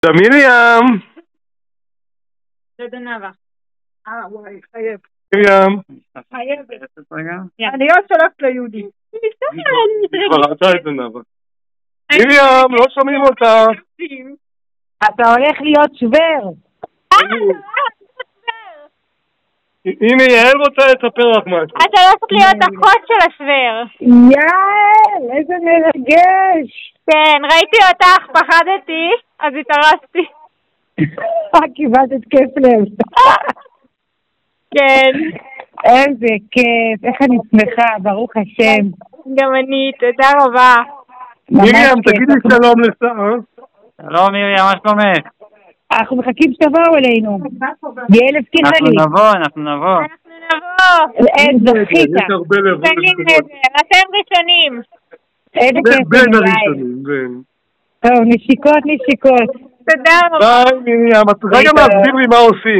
תודה מרים. תודה נאווה. וואי, חייב. מרים. חייבת. אני עוד שולחת ליהודי. כבר ראתה את זה נאווה. מרים, לא שומעים אותה. אתה הולך להיות שוור. הנה יעל רוצה לספר לך משהו. אתה הולכת להיות אחות של השוור. יעל, איזה מרגש. כן, ראיתי אותך, פחדתי, אז התארסתי. קיבלת התקף לב. כן. איזה כיף, איך אני שמחה, ברוך השם. גם אני, תודה רבה. מרים, תגידי שלום לשרה. שלום מרים, מה שלומך? אנחנו מחכים שתבואו אלינו. יעל הבטיחה לי. אנחנו נבוא. זכית. יש הרבה לבוא. אתם ראשונים. איזה כיף. בין הראשונים, בין. טוב, נשיקות. תודה רבה. ביי מרים, את צריכה גם להסביר לי מה עושים.